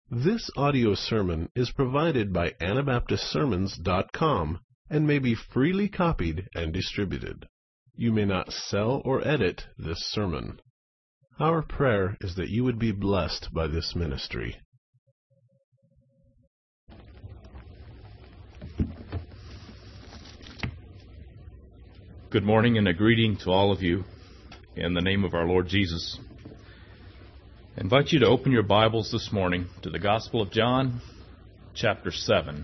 This audio sermon is provided by AnabaptistSermons.com and may be freely copied and distributed. You may not sell or edit this sermon. Our prayer is that you would be blessed by this ministry. Good morning and a greeting to all of you in the name of our Lord Jesus. I invite you to open your Bibles this morning to the Gospel of John, chapter 7.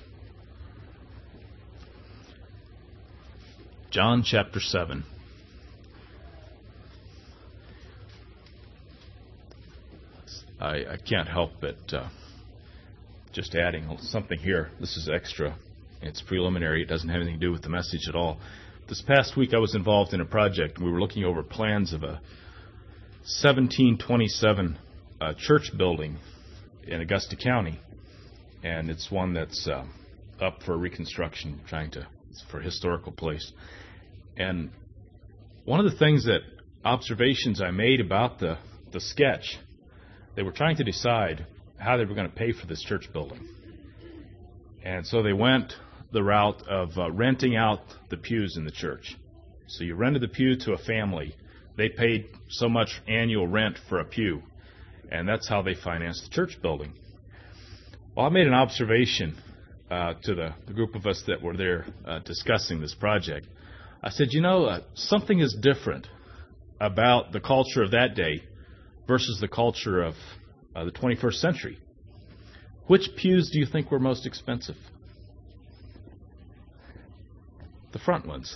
John chapter 7. I can't help but just adding something here. This is extra. It's preliminary. It doesn't have anything to do with the message at all. This past week I was involved in a project. We were looking over plans of a 1727 church building in Augusta County. And it's one that's up for reconstruction, it's for a historical place. And one of the things observations I made about the sketch, they were trying to decide how they were going to pay for this church building. And so they went the route of renting out the pews in the church. So you rented the pew to a family. They paid so much annual rent for a pew. And that's how they financed the church building. Well, I made an observation to the group of us that were there discussing this project. I said, something is different about the culture of that day versus the culture of the 21st century. Which pews do you think were most expensive? The front ones.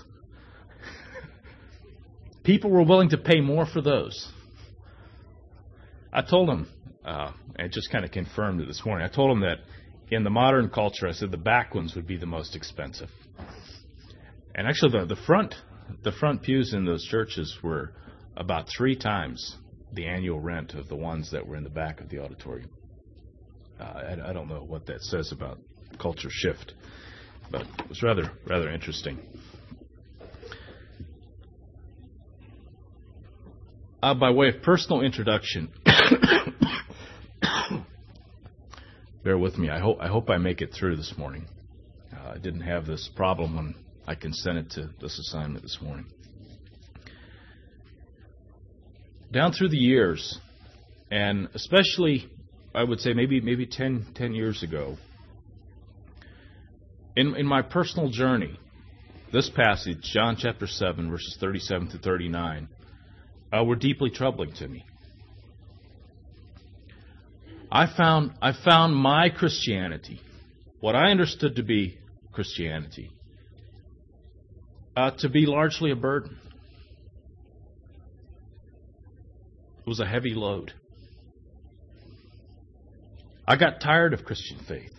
People were willing to pay more for those. I told them, and just kind of confirmed it this morning, I told them that in the modern culture, I said the back ones would be the most expensive. And actually the front pews in those churches were about 3 times the annual rent of the ones that were in the back of the auditorium. I don't know what that says about culture shift, but it was rather interesting. By way of personal introduction, bear with me. I hope I make it through this morning. I didn't have this problem when I consented to this assignment this morning. Down through the years, and especially, I would say maybe 10 years ago, in my personal journey, this passage, John chapter 7, verses 37 to 39, were deeply troubling to me. I found my Christianity, what I understood to be Christianity, to be largely a burden. It was a heavy load. I got tired of Christian faith.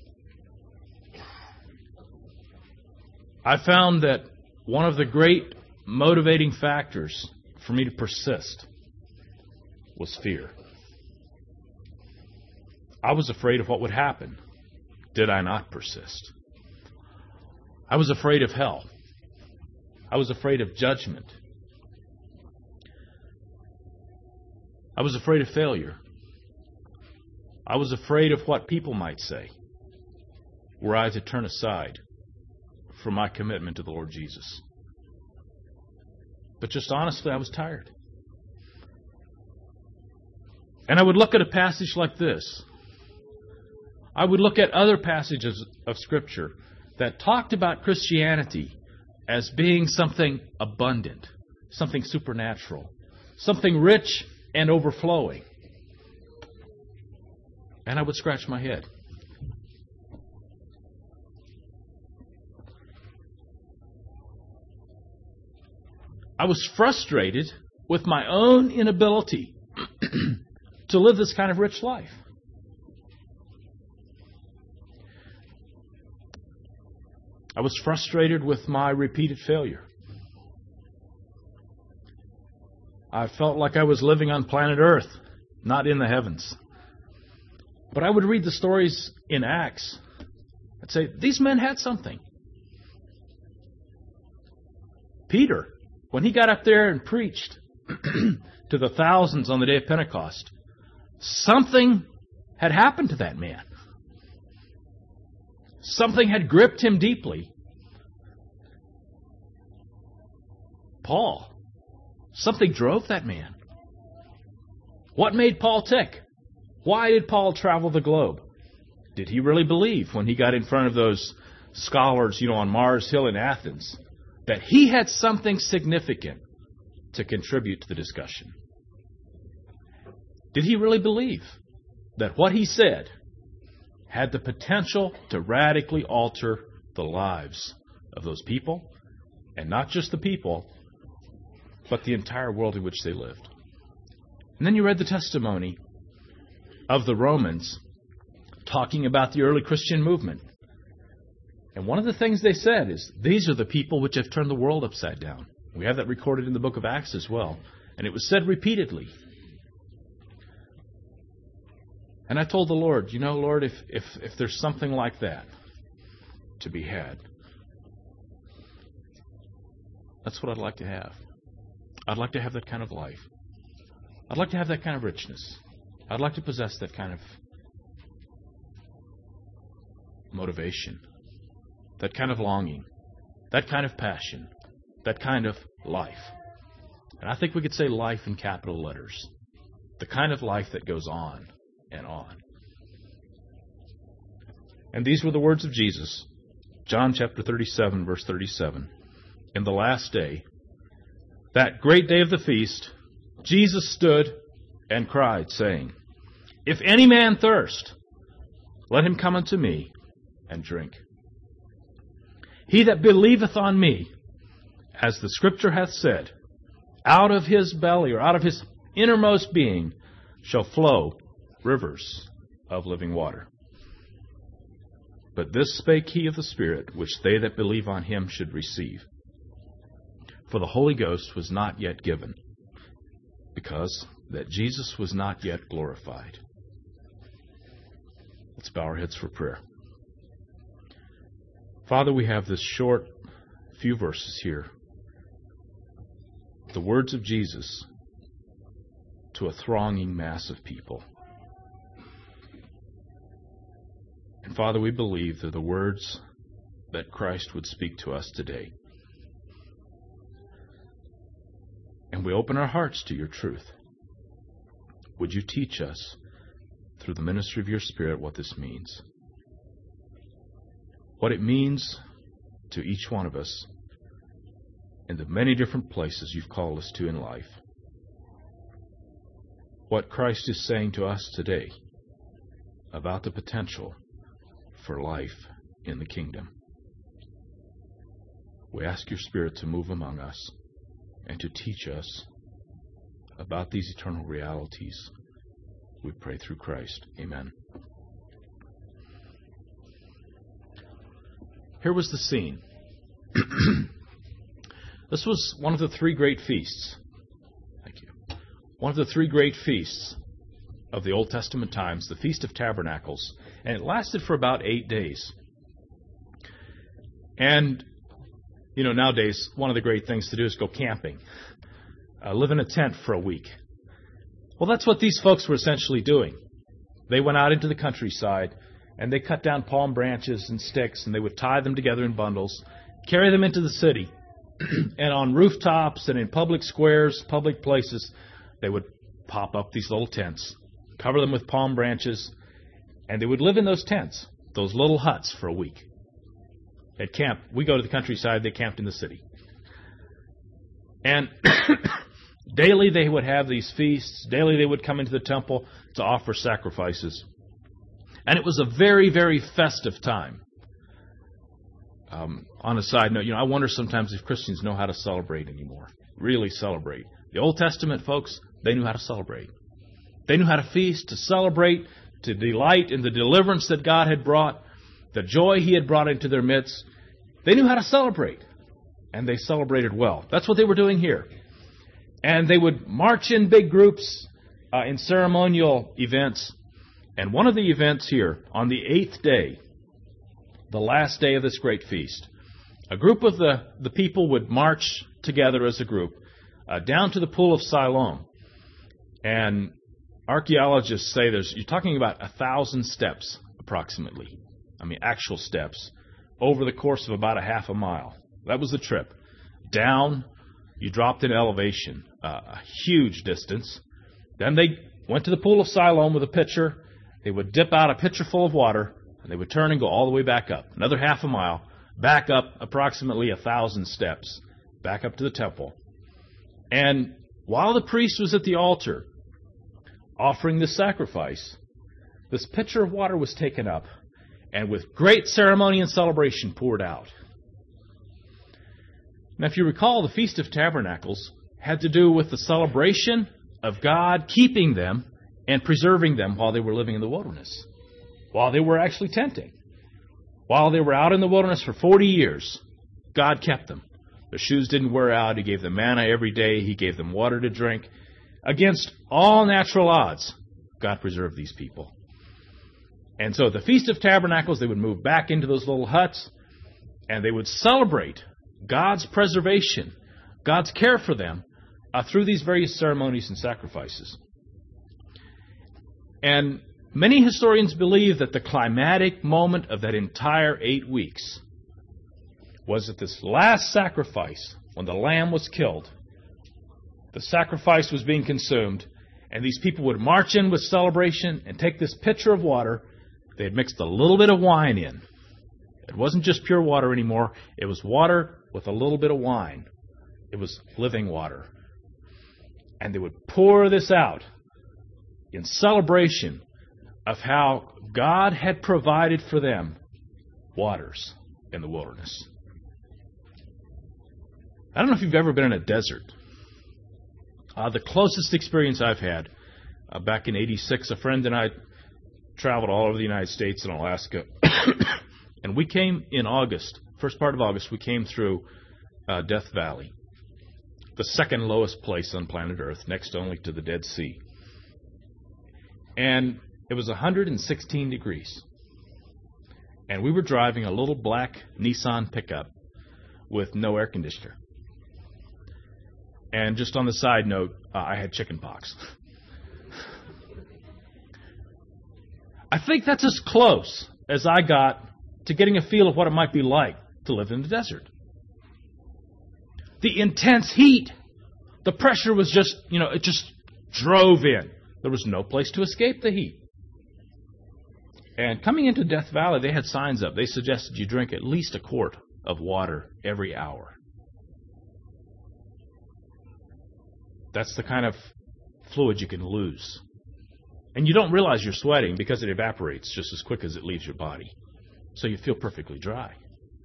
I found that one of the great motivating factors for me to persist was fear. I was afraid of what would happen did I not persist. I was afraid of hell. I was afraid of judgment. I was afraid of failure. I was afraid of what people might say were I to turn aside from my commitment to the Lord Jesus. But just honestly, I was tired. And I would look at a passage like this. I would look at other passages of Scripture that talked about Christianity as being something abundant, something supernatural, something rich and overflowing. And I would scratch my head. I was frustrated with my own inability to live this kind of rich life. I was frustrated with my repeated failure. I felt like I was living on planet Earth, not in the heavens. But I would read the stories in Acts. I'd say, these men had something. Peter, when he got up there and preached to the thousands on the day of Pentecost, something had happened to that man. Something had gripped him deeply. Paul, something drove that man. What made Paul tick? Why did Paul travel the globe? Did he really believe when he got in front of those scholars, on Mars Hill in Athens, that he had something significant to contribute to the discussion? Did he really believe that what he said had the potential to radically alter the lives of those people, and not just the people, but the entire world in which they lived? And then you read the testimony of the Romans talking about the early Christian movement. And one of the things they said is, these are the people which have turned the world upside down. We have that recorded in the book of Acts as well. And it was said repeatedly. And I told the Lord, Lord, if there's something like that to be had, that's what I'd like to have. I'd like to have that kind of life. I'd like to have that kind of richness. I'd like to possess that kind of motivation, that kind of longing, that kind of passion, that kind of life. And I think we could say life in capital letters. The kind of life that goes on and on. And these were the words of Jesus. John chapter 37, verse 37. In the last day, that great day of the feast, Jesus stood and cried, saying, If any man thirst, let him come unto me and drink. He that believeth on me, as the Scripture hath said, out of his belly, or out of his innermost being, shall flow rivers of living water. But this spake he of the Spirit, which they that believe on him should receive. For the Holy Ghost was not yet given, because that Jesus was not yet glorified. Let's bow our heads for prayer. Father, we have this short few verses here. The words of Jesus to a thronging mass of people. And Father, we believe they're the words that Christ would speak to us today. And we open our hearts to your truth. Would you teach us, through the ministry of your Spirit, what this means? What it means to each one of us in the many different places you've called us to in life. What Christ is saying to us today about the potential for life in the kingdom. We ask your Spirit to move among us and to teach us about these eternal realities. We pray through Christ. Amen. Here was the scene. This was one of the three great feasts. Thank you. One of the three great feasts of the Old Testament times, the Feast of Tabernacles. And it lasted for about 8 days. And, nowadays, one of the great things to do is go camping. Live in a tent for a week. Well, that's what these folks were essentially doing. They went out into the countryside, and they cut down palm branches and sticks, and they would tie them together in bundles, carry them into the city, and on rooftops and in public squares, public places, they would pop up these little tents, cover them with palm branches, and they would live in those tents, those little huts, for a week. At camp, we go to the countryside, they camped in the city. And daily they would have these feasts. Daily they would come into the temple to offer sacrifices. And it was a very, very festive time. On a side note, I wonder sometimes if Christians know how to celebrate anymore. Really celebrate. The Old Testament folks, they knew how to celebrate. They knew how to feast, to celebrate, to delight in the deliverance that God had brought, the joy He had brought into their midst. They knew how to celebrate. And they celebrated well. That's what they were doing here. And they would march in big groups in ceremonial events. And one of the events here, on the 8th day, the last day of this great feast, a group of the people would march together as a group down to the pool of Siloam. And archaeologists say you're talking about 1,000 steps approximately. I mean, actual steps over the course of about a half a mile. That was the trip. Down, you dropped in elevation, a huge distance. Then they went to the pool of Siloam with a pitcher. They would dip out a pitcher full of water, and they would turn and go all the way back up. Another half a mile, back up approximately 1,000 steps, back up to the temple. And while the priest was at the altar offering the sacrifice, this pitcher of water was taken up and with great ceremony and celebration poured out. Now, if you recall, the Feast of Tabernacles had to do with the celebration of God keeping them and preserving them while they were living in the wilderness, while they were actually tenting. While they were out in the wilderness for 40 years, God kept them. Their shoes didn't wear out. He gave them manna every day. He gave them water to drink. Against all natural odds, God preserved these people. And so at the Feast of Tabernacles, they would move back into those little huts, and they would celebrate God's preservation, God's care for them, through these various ceremonies and sacrifices. And many historians believe that the climatic moment of that entire 8 weeks was at this last sacrifice, when the lamb was killed. The sacrifice was being consumed, and these people would march in with celebration and take this pitcher of water. They had mixed a little bit of wine in. It wasn't just pure water anymore. It was water with a little bit of wine. It was living water. And they would pour this out in celebration of how God had provided for them waters in the wilderness. I don't know if you've ever been in a desert. The closest experience I've had, back in '86, a friend and I traveled all over the United States and Alaska. And we came in August, first part of August, we came through Death Valley, the second lowest place on planet Earth, next only to the Dead Sea. And it was 116 degrees. And we were driving a little black Nissan pickup with no air conditioner. And just on the side note, I had chicken pox. I think that's as close as I got to getting a feel of what it might be like to live in the desert. The intense heat, the pressure was just, it just drove in. There was no place to escape the heat. And coming into Death Valley, they had signs up. They suggested you drink at least a quart of water every hour. That's the kind of fluid you can lose. And you don't realize you're sweating because it evaporates just as quick as it leaves your body. So you feel perfectly dry.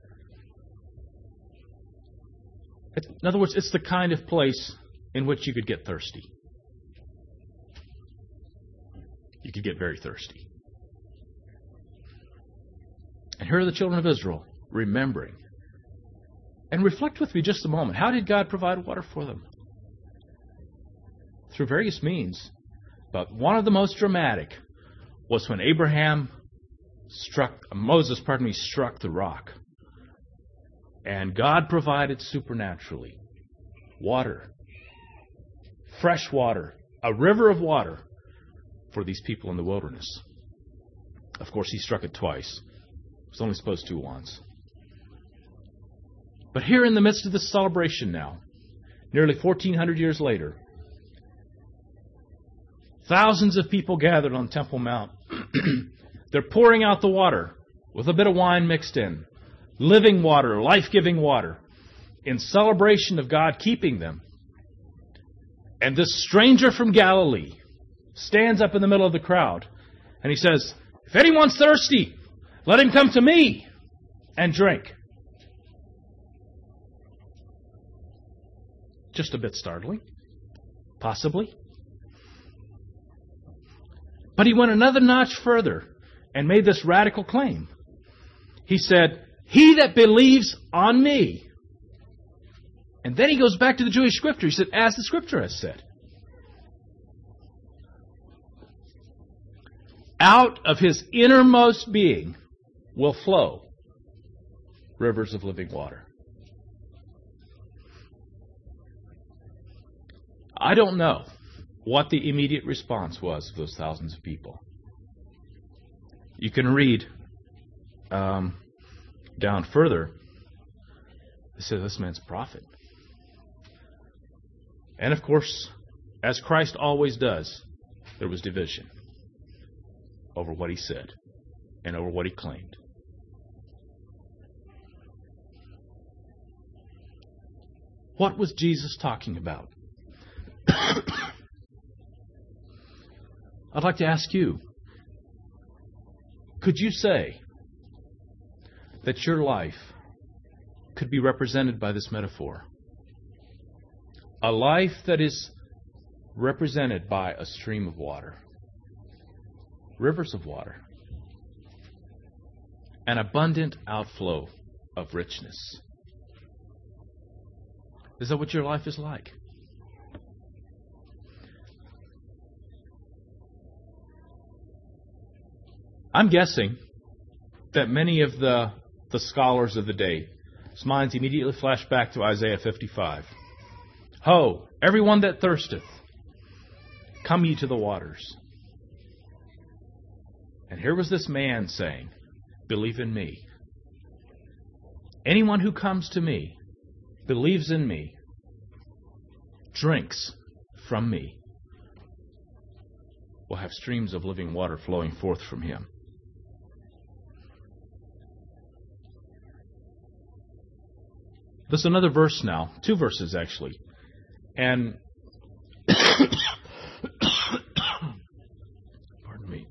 In other words, it's the kind of place in which you could get thirsty. You could get very thirsty. And here are the children of Israel remembering. And reflect with me just a moment. How did God provide water for them? Through various means. But one of the most dramatic was when Moses struck the rock. And God provided supernaturally water, fresh water, a river of water for these people in the wilderness. Of course, he struck it twice. It was only supposed to once. But here in the midst of this celebration now, nearly 1,400 years later, thousands of people gathered on Temple Mount. They're pouring out the water with a bit of wine mixed in. Living water, life-giving water, in celebration of God keeping them. And this stranger from Galilee stands up in the middle of the crowd, and he says, "If anyone's thirsty, let him come to me and drink." Just a bit startling, possibly. But he went another notch further and made this radical claim. He said, "He that believes on me." And then he goes back to the Jewish scripture. He said, "As the scripture has said." Out of his innermost being will flow rivers of living water. I don't know what the immediate response was of those thousands of people. You can read down further. They said, this man's a prophet. And of course, as Christ always does, there was division over what he said and over what he claimed. What was Jesus talking about? I'd like to ask you, could you say that your life could be represented by this metaphor? A life that is represented by a stream of water, rivers of water, an abundant outflow of richness. Is that what your life is like? I'm guessing that many of the scholars of the day, whose minds immediately flash back to Isaiah 55. Ho, everyone that thirsteth, come ye to the waters. And here was this man saying, believe in me. Anyone who comes to me, believes in me, drinks from me, will have streams of living water flowing forth from him. There's another verse now, two verses actually. And pardon me.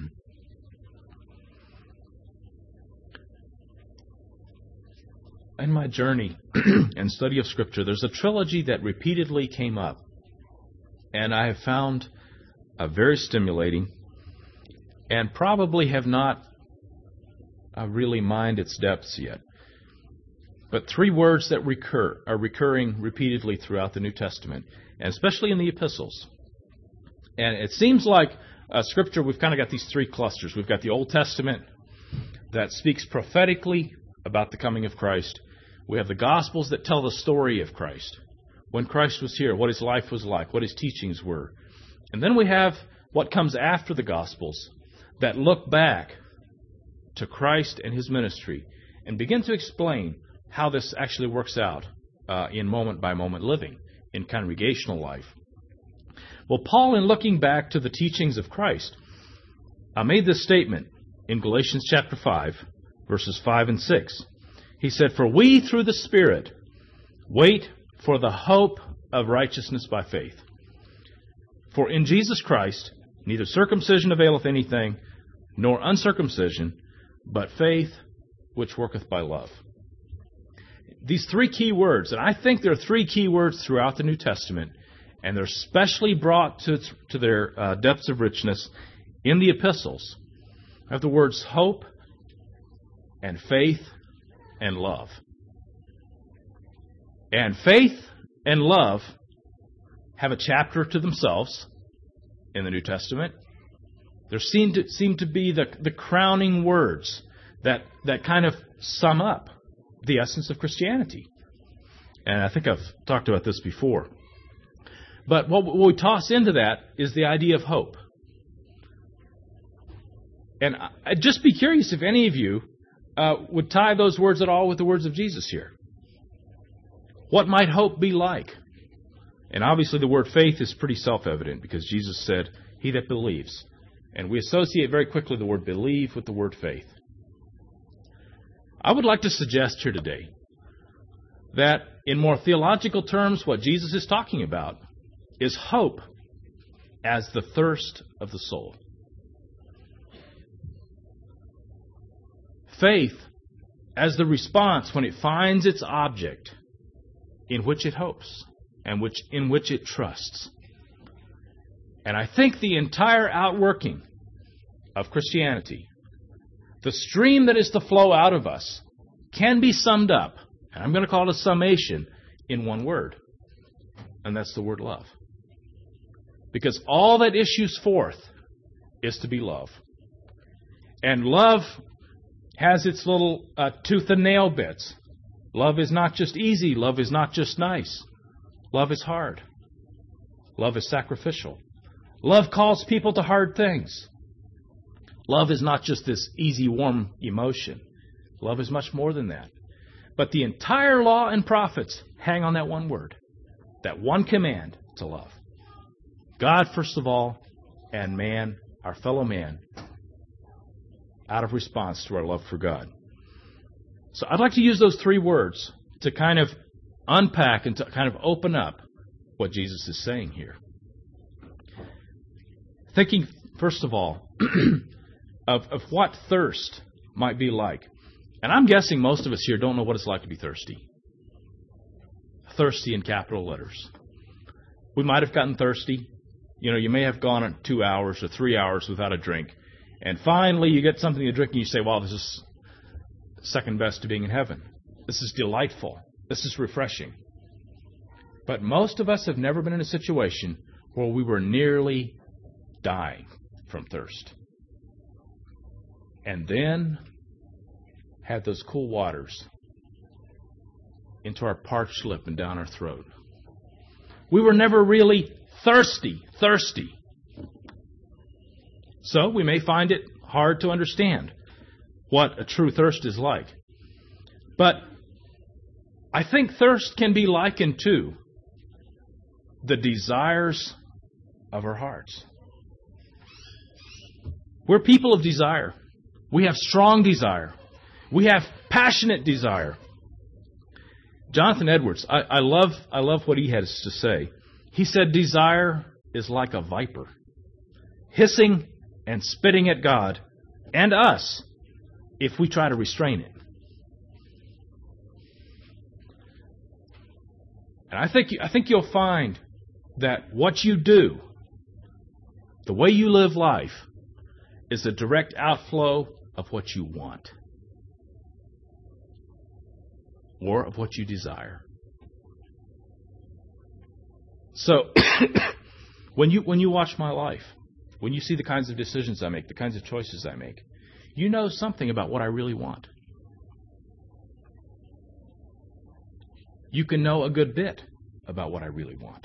In my journey and study of Scripture, there's a trilogy that repeatedly came up, and I have found very stimulating, and probably have not really mined its depths yet. But three words that are recurring repeatedly throughout the New Testament, and especially in the epistles. And it seems like Scripture, we've kind of got these three clusters. We've got the Old Testament that speaks prophetically about the coming of Christ. We have the Gospels that tell the story of Christ. When Christ was here, what his life was like, what his teachings were. And then we have what comes after the Gospels that look back to Christ and his ministry and begin to explain how this actually works out in moment-by-moment living, in congregational life. Well, Paul, in looking back to the teachings of Christ, made this statement in Galatians chapter 5, verses 5 and 6. He said, for we through the Spirit wait for the hope of righteousness by faith. For in Jesus Christ neither circumcision availeth anything, nor uncircumcision, but faith which worketh by love. These three key words, and I think there are three key words throughout the New Testament, and they're specially brought to their depths of richness in the epistles. I have the words hope and faith and love. And faith and love have a chapter to themselves in the New Testament. There seem to be the crowning words that kind of sum up the essence of Christianity. And I think I've talked about this before. But what we toss into that is the idea of hope. And I'd just be curious if any of you would tie those words at all with the words of Jesus here. What might hope be like? And obviously the word faith is pretty self-evident because Jesus said, he that believes. And we associate very quickly the word believe with the word faith. I would like to suggest here today that in more theological terms, what Jesus is talking about is hope as the thirst of the soul. Faith as the response when it finds its object in which it hopes and in which it trusts. And I think the entire outworking of Christianity, the stream that is to flow out of us, can be summed up, and I'm going to call it a summation, in one word. And that's the word love. Because all that issues forth is to be love. And love has its little tooth and nail bits. Love is not just easy. Love is not just nice. Love is hard. Love is sacrificial. Love calls people to hard things. Love is not just this easy, warm emotion. Love is much more than that. But the entire law and prophets hang on that one word, that one command to love. God, first of all, and man, our fellow man, out of response to our love for God. So I'd like to use those three words to kind of unpack and to kind of open up what Jesus is saying here. Thinking, first of all, of what thirst might be like. And I'm guessing most of us here don't know what it's like to be thirsty. Thirsty in capital letters. We might have gotten thirsty. You know, you may have gone 2 hours or 3 hours without a drink. And finally you get something to drink and you say, wow, this is second best to being in heaven. This is delightful. This is refreshing. But most of us have never been in a situation where we were nearly dying from thirst. And then had those cool waters into our parched lip and down our throat. We were never really thirsty. So we may find it hard to understand what a true thirst is like. But I think thirst can be likened to the desires of our hearts. We're people of desire. We have strong desire. We have passionate desire. Jonathan Edwards, I love what he has to say. He said, desire is like a viper, hissing and spitting at God and us if we try to restrain it. And I think you'll find that what you do, the way you live life, is a direct outflow of what you want or of what you desire. So, when you watch my life, when you see the kinds of decisions I make, the kinds of choices I make, you know something about what I really want. You can know a good bit about what I really want.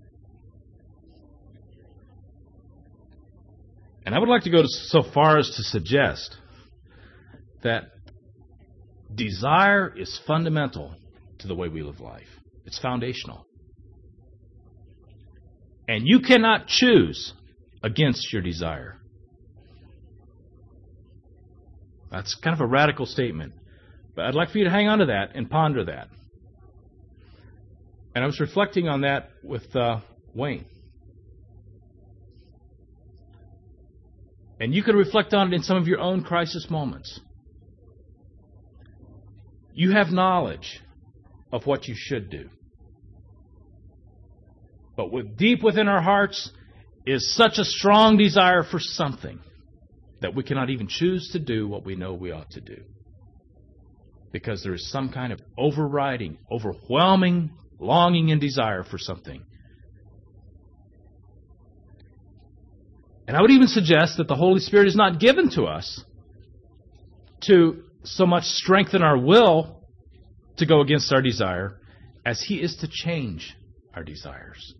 And I would like to go so far as to suggest that desire is fundamental to the way we live life. It's foundational. And you cannot choose against your desire. That's kind of a radical statement. But I'd like for you to hang on to that and ponder that. And I was reflecting on that with Wayne. And you can reflect on it in some of your own crisis moments. You have knowledge of what you should do. But deep within our hearts is such a strong desire for something that we cannot even choose to do what we know we ought to do. Because there is some kind of overriding, overwhelming longing and desire for something. And I would even suggest that the Holy Spirit is not given to us to so much strengthen our will to go against our desire as He is to change our desires.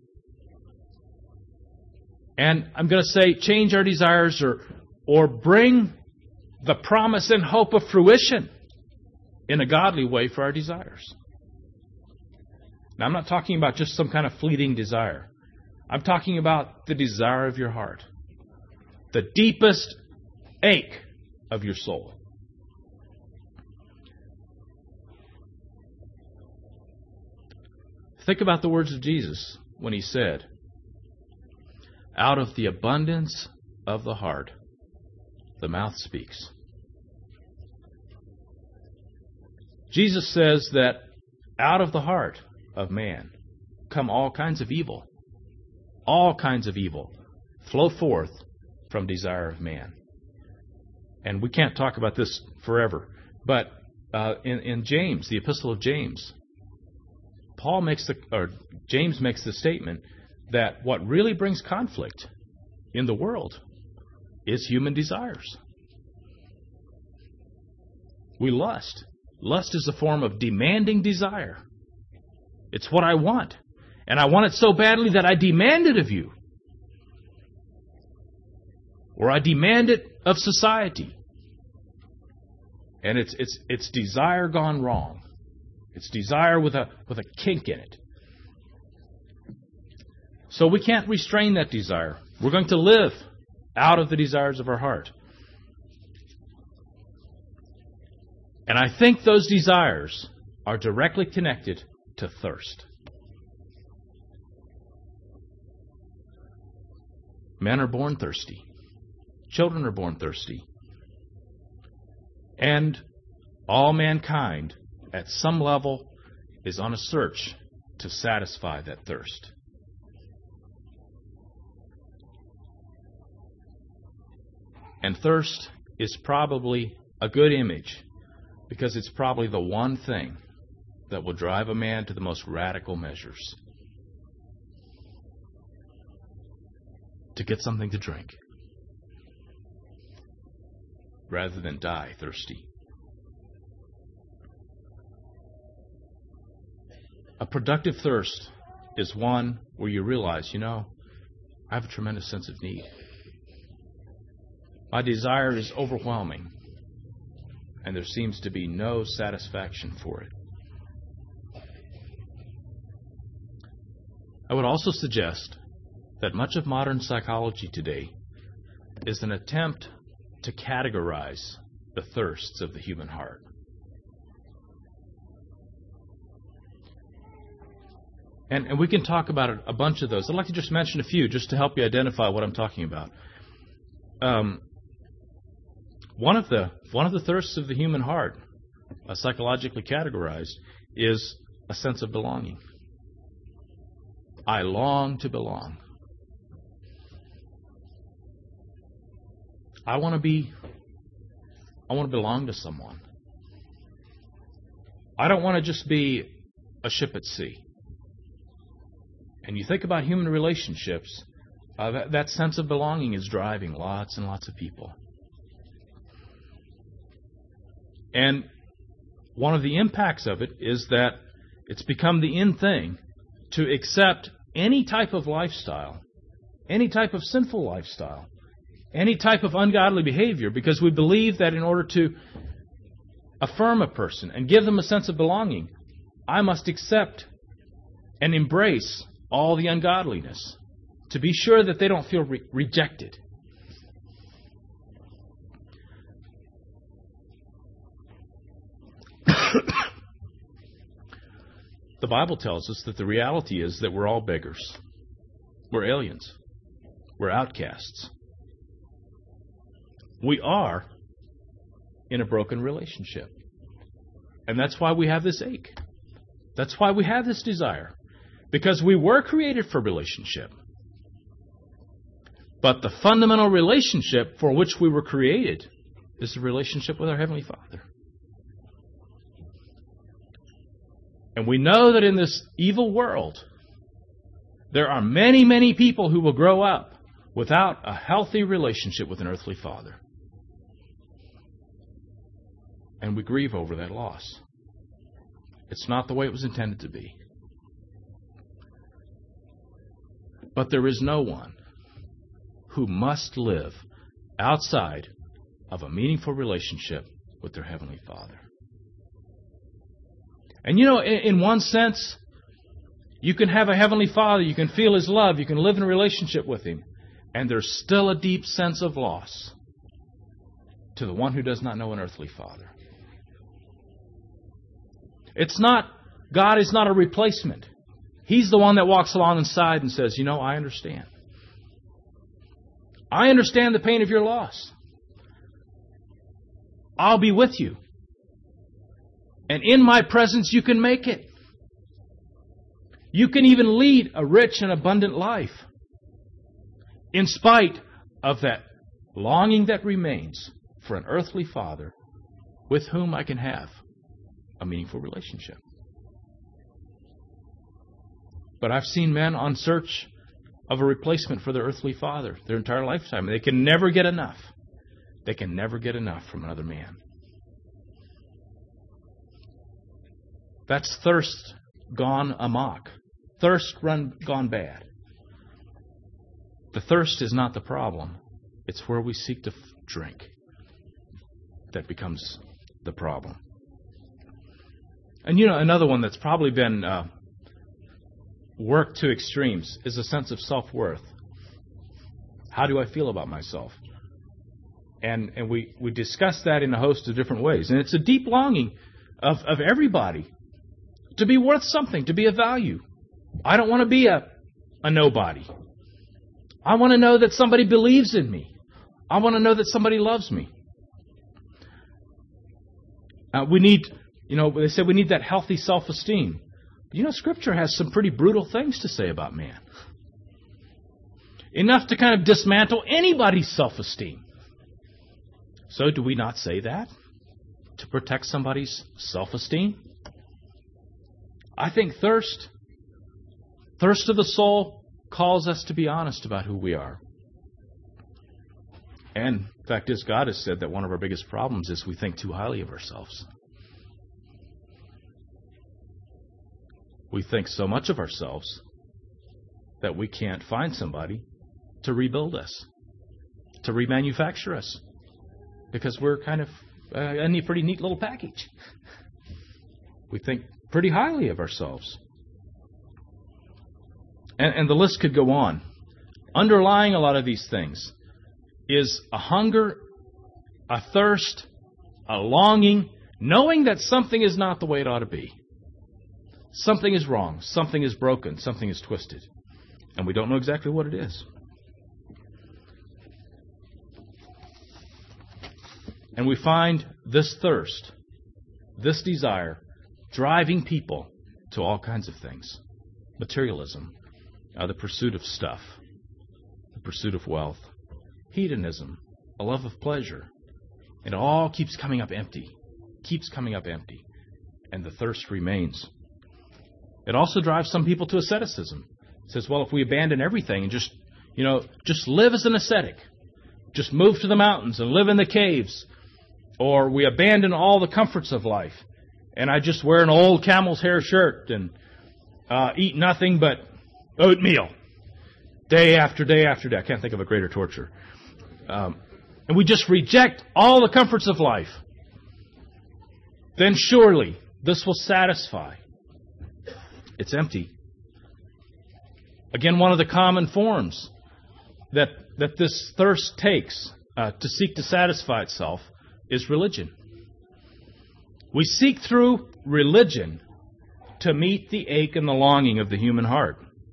And I'm going to say change our desires or bring the promise and hope of fruition in a godly way for our desires. Now, I'm not talking about just some kind of fleeting desire. I'm talking about the desire of your heart. The deepest ache of your soul. Think about the words of Jesus when He said, out of the abundance of the heart, the mouth speaks. Jesus says that out of the heart of man come all kinds of evil. All kinds of evil flow forth from desire of man. And we can't talk about this forever. But in James, the Epistle of James, James makes the statement that what really brings conflict in the world is human desires. We lust. Lust is a form of demanding desire. It's what I want. And I want it so badly that I demand it of you. Or I demand it of society. And it's desire gone wrong. It's desire with a kink in it. So we can't restrain that desire. We're going to live out of the desires of our heart. And I think those desires are directly connected to thirst. Men are born thirsty. Children are born thirsty. And all mankind, at some level, is on a search to satisfy that thirst. And thirst is probably a good image, because it's probably the one thing that will drive a man to the most radical measures. To get something to drink, rather than die thirsty. A productive thirst is one where you realize, I have a tremendous sense of need. My desire is overwhelming, and there seems to be no satisfaction for it. I would also suggest that much of modern psychology today is an attempt to categorize the thirsts of the human heart. And we can talk about a bunch of those. I'd like to just mention a few just to help you identify what I'm talking about. One of the thirsts of the human heart, psychologically categorized, is a sense of belonging. I long to belong. I want to belong to someone. I don't want to just be a ship at sea. And you think about human relationships, that sense of belonging is driving lots and lots of people. And one of the impacts of it is that it's become the in thing to accept any type of lifestyle, any type of sinful lifestyle, any type of ungodly behavior, because we believe that in order to affirm a person and give them a sense of belonging, I must accept and embrace all the ungodliness to be sure that they don't feel rejected. The Bible tells us that the reality is that we're all beggars. We're aliens. We're outcasts. We are in a broken relationship. And that's why we have this ache. That's why we have this desire. Because we were created for relationship. But the fundamental relationship for which we were created is the relationship with our Heavenly Father. And we know that in this evil world, there are many, many people who will grow up without a healthy relationship with an earthly father. And we grieve over that loss. It's not the way it was intended to be. But there is no one who must live outside of a meaningful relationship with their Heavenly Father. And in one sense, you can have a Heavenly Father, you can feel His love, you can live in a relationship with Him, and there's still a deep sense of loss to the one who does not know an earthly Father. God is not a replacement. He's the one that walks alongside and says, I understand. I understand the pain of your loss. I'll be with you. And in my presence you can make it. You can even lead a rich and abundant life in spite of that longing that remains for an earthly Father with whom I can have a meaningful relationship. But I've seen men on search of a replacement for their earthly father their entire lifetime. They can never get enough. They can never get enough from another man. That's thirst gone amok. thirst gone bad. The thirst is not the problem. It's where we seek to drink that becomes the problem. And another one that's probably been worked to extremes is a sense of self-worth. How do I feel about myself? And we discuss that in a host of different ways. And it's a deep longing of everybody to be worth something, to be of value. I don't want to be a nobody. I want to know that somebody believes in me. I want to know that somebody loves me. We need, they say we need that healthy self-esteem. Scripture has some pretty brutal things to say about man. Enough to kind of dismantle anybody's self-esteem. So do we not say that to protect somebody's self-esteem? I think thirst of the soul calls us to be honest about who we are. And the fact is, God has said that one of our biggest problems is we think too highly of ourselves. We think so much of ourselves that we can't find somebody to rebuild us, to remanufacture us, because we're kind of a pretty neat little package. We think pretty highly of ourselves. And the list could go on. Underlying a lot of these things is a hunger, a thirst, a longing, knowing that something is not the way it ought to be. Something is wrong, something is broken, something is twisted. And we don't know exactly what it is. And we find this thirst, this desire, driving people to all kinds of things. Materialism, the pursuit of stuff, the pursuit of wealth, hedonism, a love of pleasure. It all keeps coming up empty, and the thirst remains. It also drives some people to asceticism. It says, well, if we abandon everything and just live as an ascetic, just move to the mountains and live in the caves, or we abandon all the comforts of life, and I just wear an old camel's hair shirt and eat nothing but oatmeal day after day after day. I can't think of a greater torture. And we just reject all the comforts of life. Then surely this will satisfy. It's empty. Again, one of the common forms that this thirst takes to seek to satisfy itself is religion. We seek through religion to meet the ache and the longing of the human heart.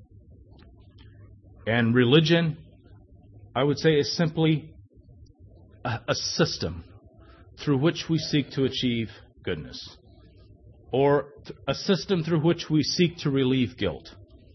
And religion, I would say, is simply a system through which we seek to achieve goodness, or a system through which we seek to relieve guilt.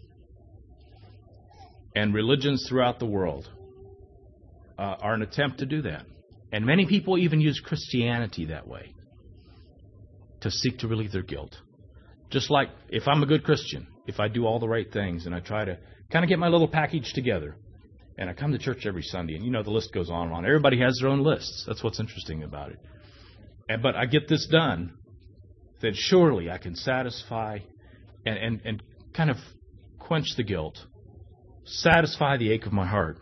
And religions throughout the world are an attempt to do that. And many people even use Christianity that way, to seek to relieve their guilt. Just like if I'm a good Christian, if I do all the right things and I try to kind of get my little package together, and I come to church every Sunday, and the list goes on and on. Everybody has their own lists. That's what's interesting about it. But I get this done, then surely I can satisfy and kind of quench the guilt, satisfy the ache of my heart.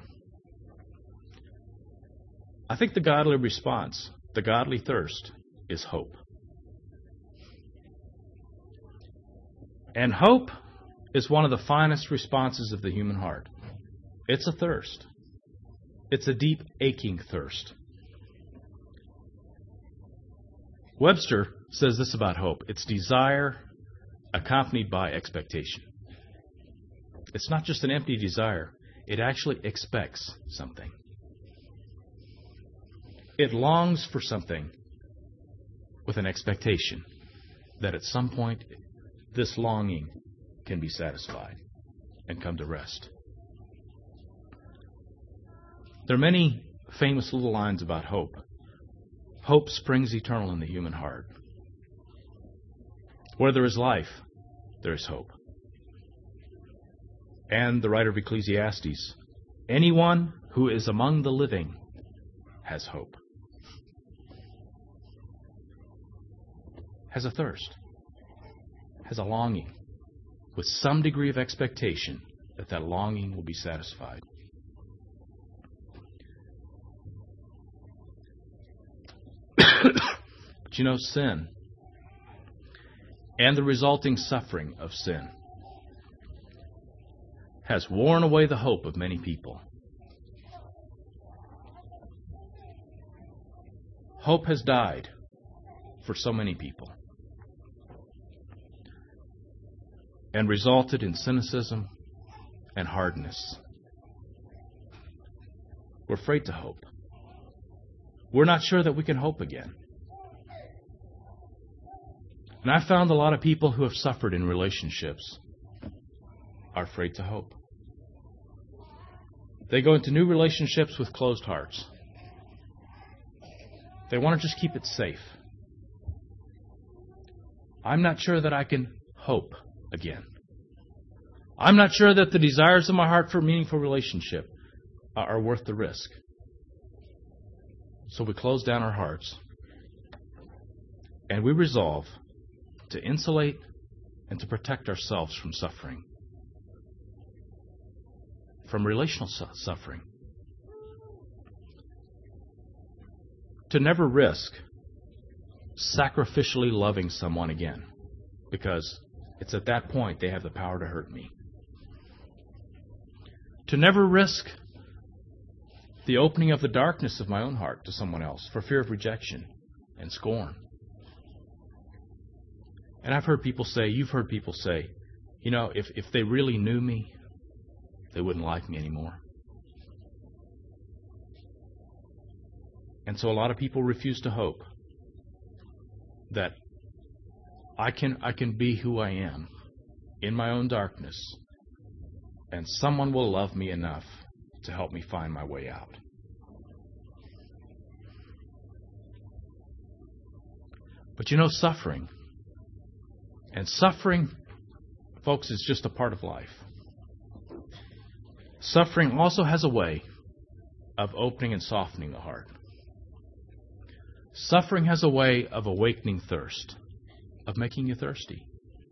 I think the godly response, the godly thirst, is hope. And hope is one of the finest responses of the human heart. It's a thirst. It's a deep, aching thirst. Webster says this about hope. It's desire accompanied by expectation. It's not just an empty desire. It actually expects something. It longs for something with an expectation that at some point this longing can be satisfied and come to rest. There are many famous little lines about hope. Hope springs eternal in the human heart. Where there is life, there is hope. And the writer of Ecclesiastes, anyone who is among the living has hope. Has a thirst, has a longing with some degree of expectation that that longing will be satisfied. But you know, sin and the resulting suffering of sin has worn away the hope of many people. Hope has died for so many people and resulted in cynicism and hardness. We're afraid to hope. We're not sure that we can hope again. And I found a lot of people who have suffered in relationships are afraid to hope. They go into new relationships with closed hearts. They want to just keep it safe. I'm not sure that I can hope again. I'm not sure that the desires of my heart for a meaningful relationship are worth the risk. So we close down our hearts and we resolve to insulate and to protect ourselves from suffering, from relational suffering. To never risk sacrificially loving someone again, because it's at that point they have the power to hurt me. To never risk the opening of the darkness of my own heart to someone else for fear of rejection and scorn. And I've heard people say, you've heard people say, you know, if they really knew me, they wouldn't like me anymore. And so a lot of people refuse to hope that I can be who I am in my own darkness, and someone will love me enough to help me find my way out. But you know, suffering, folks, is just a part of life. Suffering also has a way of opening and softening the heart. Suffering has a way of awakening thirst, of making you thirsty.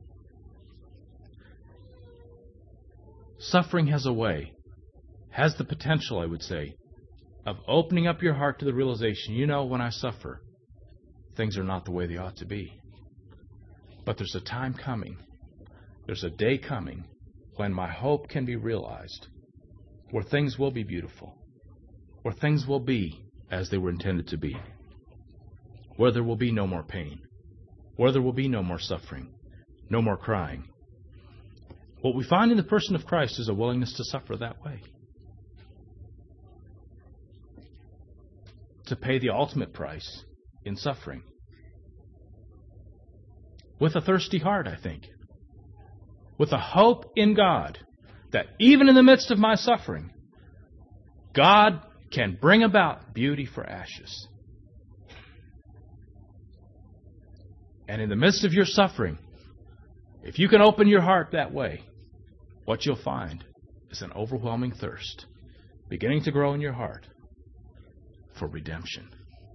Suffering has a way, has the potential, I would say, of opening up your heart to the realization, you know, when I suffer, things are not the way they ought to be. But there's a time coming, there's a day coming, when my hope can be realized, where things will be beautiful, where things will be as they were intended to be, where there will be no more pain, where there will be no more suffering, no more crying. What we find in the person of Christ is a willingness to suffer that way, to pay the ultimate price in suffering. With a thirsty heart, I think. With a hope in God that even in the midst of my suffering, God can bring about beauty for ashes. And in the midst of your suffering, if you can open your heart that way, what you'll find is an overwhelming thirst beginning to grow in your heart for redemption.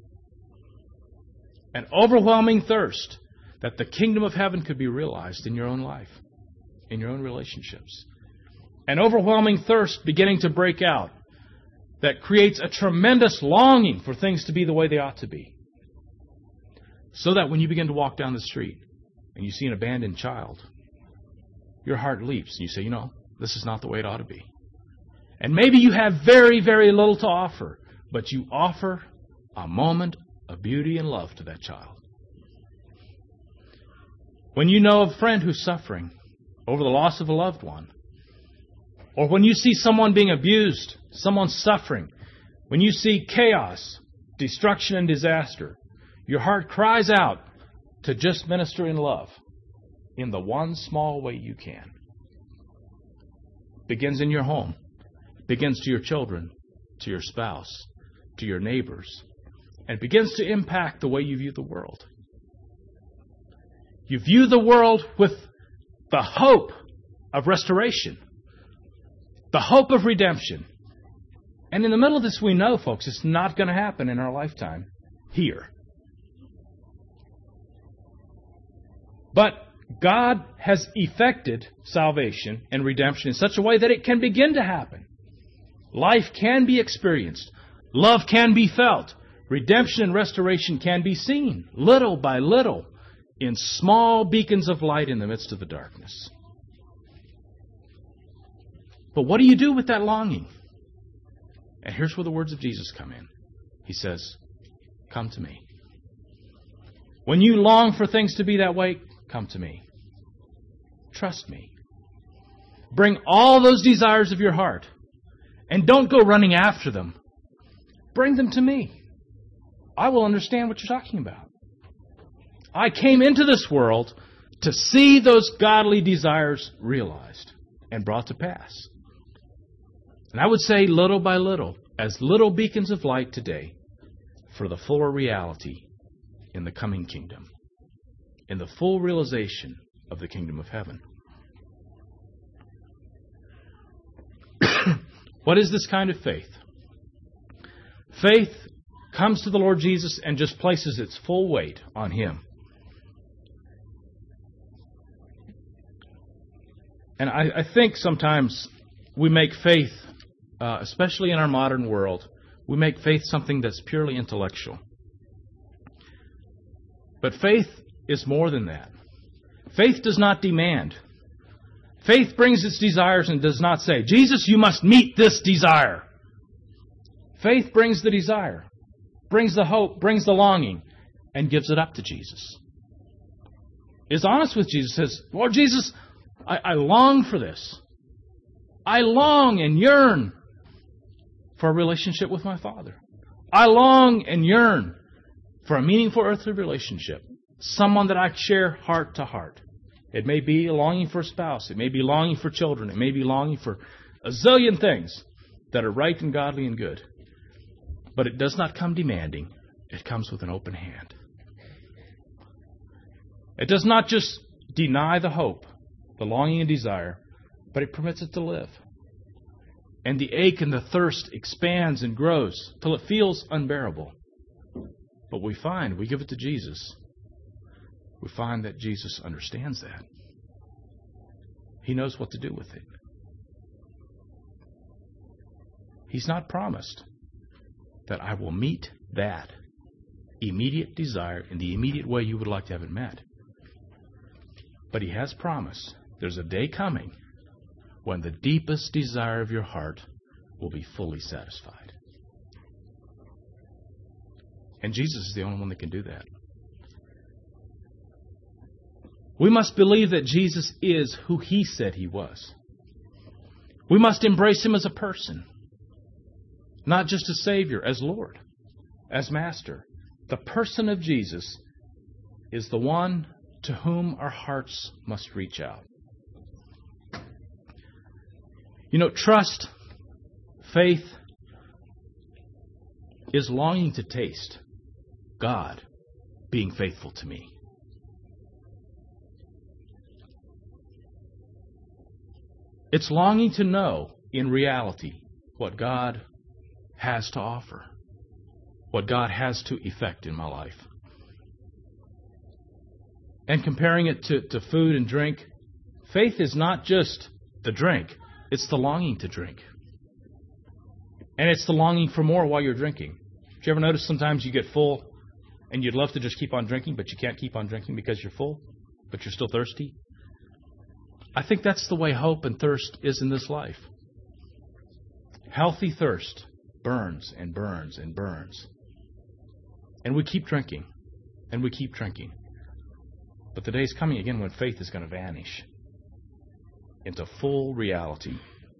An overwhelming thirst that the kingdom of heaven could be realized in your own life, in your own relationships. An overwhelming thirst beginning to break out that creates a tremendous longing for things to be the way they ought to be. So that when you begin to walk down the street and you see an abandoned child, your heart leaps and you say, you know, this is not the way it ought to be. And maybe you have very, very little to offer, but you offer a moment of beauty and love to that child. When you know of a friend who's suffering over the loss of a loved one, or when you see someone being abused, someone suffering, when you see chaos, destruction, and disaster, your heart cries out to just minister in love in the one small way you can. It begins in your home. It begins to your children, to your spouse, to your neighbors, and it begins to impact the way you view the world. You view the world with the hope of restoration, the hope of redemption. And in the middle of this, we know, folks, it's not going to happen in our lifetime here. But God has effected salvation and redemption in such a way that it can begin to happen. Life can be experienced. Love can be felt. Redemption and restoration can be seen, little by little, in small beacons of light in the midst of the darkness. But what do you do with that longing? And here's where the words of Jesus come in. He says, "Come to me." When you long for things to be that way, come to me. Trust me. Bring all those desires of your heart. And don't go running after them. Bring them to me. I will understand what you're talking about. I came into this world to see those godly desires realized and brought to pass. And I would say little by little, as little beacons of light today, for the full reality in the coming kingdom, in the full realization of the kingdom of heaven. What is this kind of faith? Faith comes to the Lord Jesus and just places its full weight on Him. And I think sometimes we make faith, especially in our modern world, we make faith something that's purely intellectual. But faith is more than that. Faith does not demand. Faith brings its desires and does not say, "Jesus, you must meet this desire." Faith brings the desire, brings the hope, brings the longing, and gives it up to Jesus. Is honest with Jesus, says, "Lord Jesus, I long for this. I long and yearn for a relationship with my Father. I long and yearn for a meaningful earthly relationship. Someone that I share heart to heart. It may be a longing for a spouse. It may be longing for children. It may be longing for a zillion things that are right and godly and good. But it does not come demanding. It comes with an open hand. It does not just deny the hope, the longing and desire, but it permits it to live. And the ache and the thirst expands and grows till it feels unbearable. But we give it to Jesus. We find that Jesus understands that. He knows what to do with it. He's not promised that I will meet that immediate desire in the immediate way you would like to have it met. But He has promised there's a day coming when the deepest desire of your heart will be fully satisfied. And Jesus is the only one that can do that. We must believe that Jesus is who He said He was. We must embrace Him as a person, not just as Savior, as Lord, as Master. The person of Jesus is the one to whom our hearts must reach out. Trust, faith, is longing to taste God being faithful to me. It's longing to know, in reality, what God has to offer, what God has to effect in my life. And comparing it to food and drink, faith is not just the drink, it's the longing to drink. And it's the longing for more while you're drinking. Did you ever notice sometimes you get full and you'd love to just keep on drinking, but you can't keep on drinking because you're full, but you're still thirsty? I think that's the way hope and thirst is in this life. Healthy thirst burns and burns and burns. And we keep drinking, and we keep drinking. But the day's coming again when faith is going to vanish into full reality.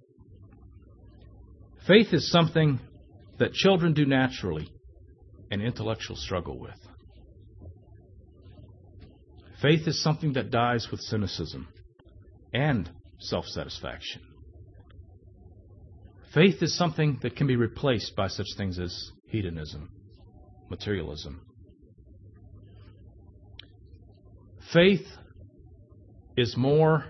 Faith is something that children do naturally and intellectuals struggle with. Faith is something that dies with cynicism and self-satisfaction. Faith is something that can be replaced by such things as hedonism, materialism. Faith is more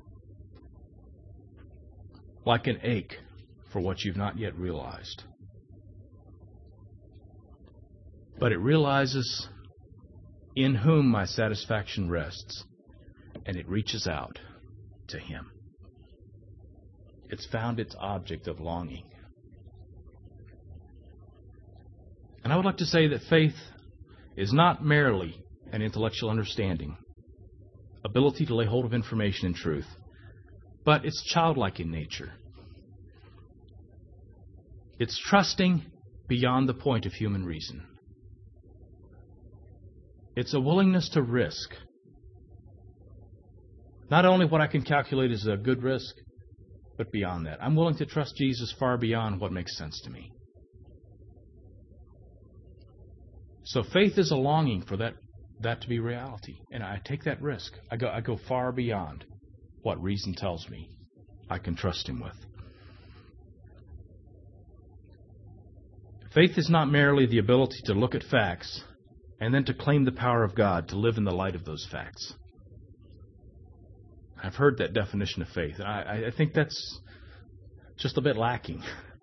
like an ache for what you've not yet realized. But it realizes in whom my satisfaction rests, and it reaches out to Him. It's found its object of longing. And I would like to say that faith is not merely an intellectual understanding, ability to lay hold of information and truth, but it's childlike in nature. It's trusting beyond the point of human reason. It's a willingness to risk. Not only what I can calculate as a good risk, but beyond that. I'm willing to trust Jesus far beyond what makes sense to me. So faith is a longing for that to be reality. And I take that risk. I go far beyond what reason tells me I can trust Him with. Faith is not merely the ability to look at facts and then to claim the power of God to live in the light of those facts. I've heard that definition of faith, and I think that's just a bit lacking.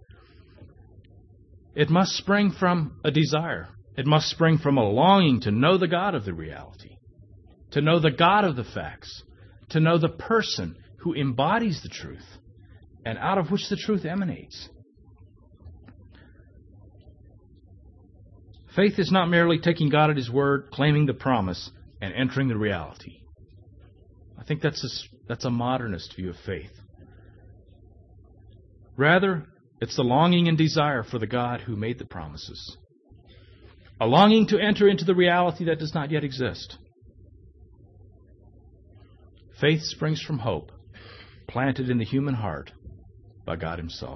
It must spring from a desire. It must spring from a longing to know the God of the reality, to know the God of the facts, to know the person who embodies the truth, and out of which the truth emanates. Faith is not merely taking God at His word, claiming the promise, and entering the reality. I think that's a modernist view of faith. Rather, it's the longing and desire for the God who made the promises. A longing to enter into the reality that does not yet exist. Faith springs from hope, planted in the human heart by God Himself.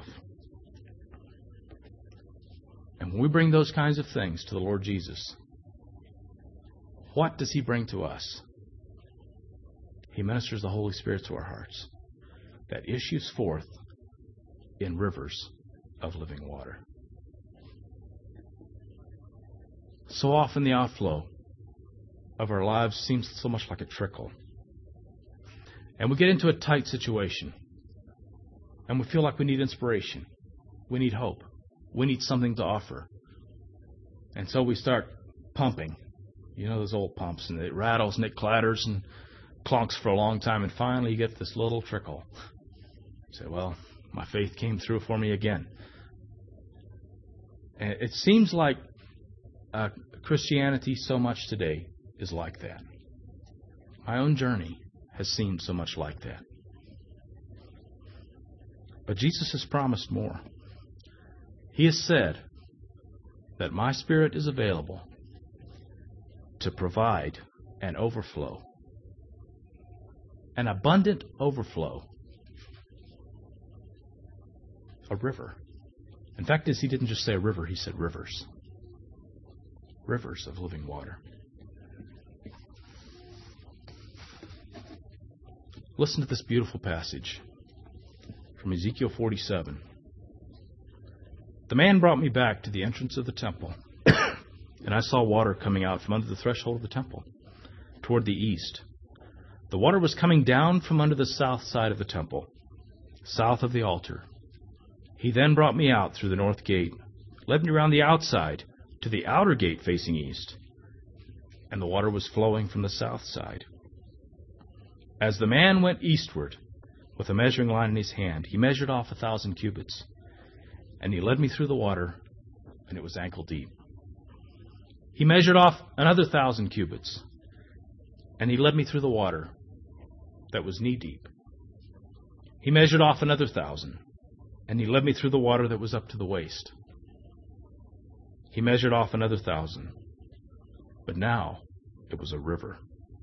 And when we bring those kinds of things to the Lord Jesus, what does He bring to us? He ministers the Holy Spirit to our hearts that issues forth in rivers of living water. So often the outflow of our lives seems so much like a trickle. And we get into a tight situation. And we feel like we need inspiration. We need hope. We need something to offer. And so we start pumping. You know those old pumps, and it rattles and it clatters and clunks for a long time, and finally you get this little trickle. You say, well, my faith came through for me again. And it seems like Christianity so much today is like that. My own journey has seemed so much like that. But Jesus has promised more. He has said that my Spirit is available to provide an overflow, an abundant overflow, a river. In fact, He didn't just say a river, He said rivers. Rivers of living water. Listen to this beautiful passage from Ezekiel 47. The man brought me back to the entrance of the temple, and I saw water coming out from under the threshold of the temple, toward the east. The water was coming down from under the south side of the temple, south of the altar. He then brought me out through the north gate, led me around the outside to the outer gate facing east, and the water was flowing from the south side. As the man went eastward with a measuring line in his hand, he measured off 1,000 cubits, and he led me through the water, and it was ankle deep. He measured off another 1,000 cubits, and he led me through the water that was knee deep. He measured off another 1,000, and he led me through the water that was up to the waist. He measured off another 1,000, but now it was a river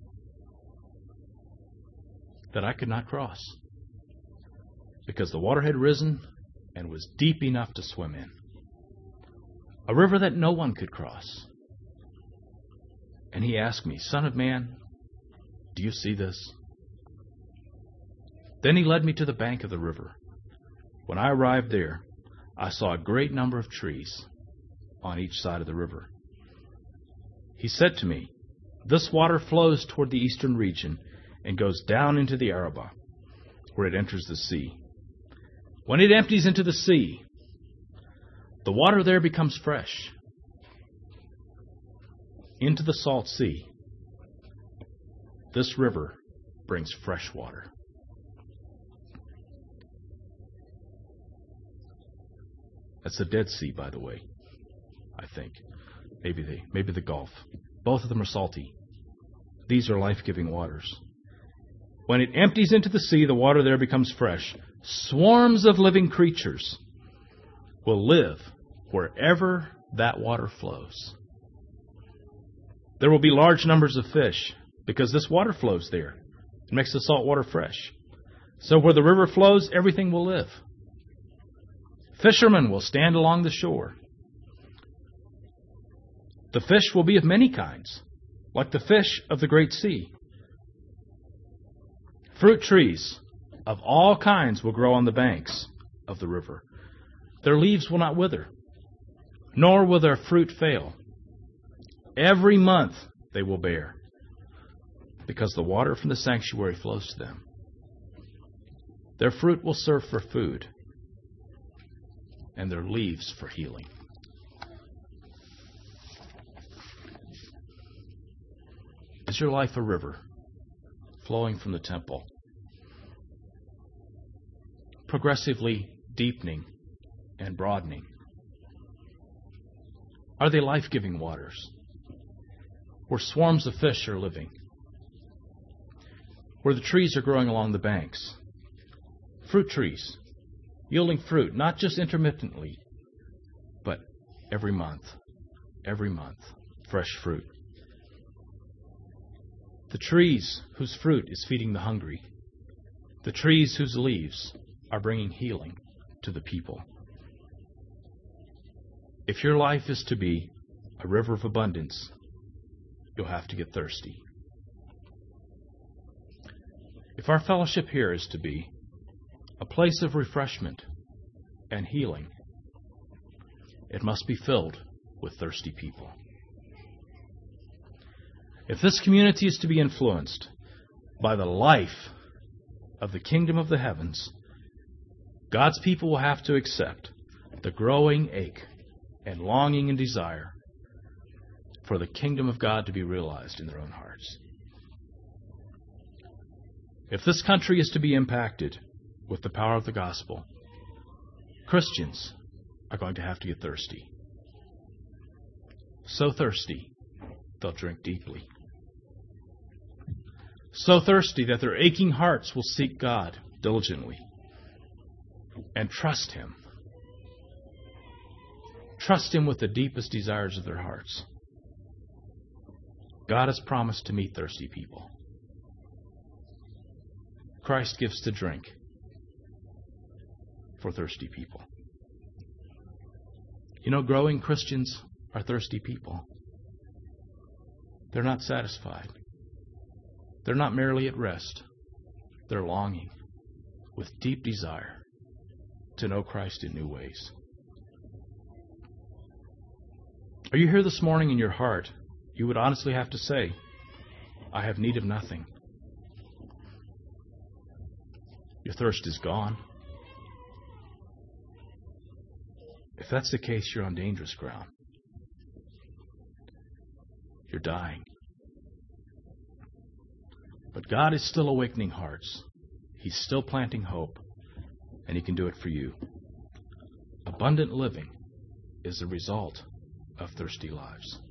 that I could not cross, because the water had risen and was deep enough to swim in. A river that no one could cross. And he asked me, Son of man, do you see this? Then he led me to the bank of the river. When I arrived there, I saw a great number of trees on each side of the river. He said to me, this water flows toward the eastern region and goes down into the Arabah, where it enters the sea. When it empties into the sea, the water there becomes fresh. Into the salt sea, this river brings fresh water. That's the Dead Sea, by the way, I think. Maybe the Gulf. Both of them are salty. These are life-giving waters. When it empties into the sea, the water there becomes fresh. Swarms of living creatures will live wherever that water flows. There will be large numbers of fish because this water flows there. It makes the salt water fresh. So where the river flows, everything will live. Fishermen will stand along the shore. The fish will be of many kinds, like the fish of the great sea. Fruit trees of all kinds will grow on the banks of the river. Their leaves will not wither, nor will their fruit fail. Every month they will bear, because the water from the sanctuary flows to them. Their fruit will serve for food, and their leaves for healing. Is your life a river flowing from the temple, progressively deepening and broadening? Are they life-giving waters where swarms of fish are living, where the trees are growing along the banks? Fruit trees, yielding fruit, not just intermittently, but every month, fresh fruit. The trees whose fruit is feeding the hungry. The trees whose leaves are bringing healing to the people. If your life is to be a river of abundance, you'll have to get thirsty. If our fellowship here is to be a place of refreshment and healing, it must be filled with thirsty people. If this community is to be influenced by the life of the kingdom of the heavens, God's people will have to accept the growing ache and longing and desire for the kingdom of God to be realized in their own hearts. If this country is to be impacted with the power of the gospel, Christians are going to have to get thirsty. So thirsty, they'll drink deeply. So thirsty that their aching hearts will seek God diligently and trust Him. Trust Him with the deepest desires of their hearts. God has promised to meet thirsty people. Christ gives to drink for thirsty people. You know, growing Christians are thirsty people. They're not satisfied. They're not merely at rest. They're longing with deep desire to know Christ in new ways. Are you here this morning in your heart? You would honestly have to say, I have need of nothing. Your thirst is gone. If that's the case, you're on dangerous ground. You're dying. But God is still awakening hearts. He's still planting hope, and He can do it for you. Abundant living is the result of thirsty lives.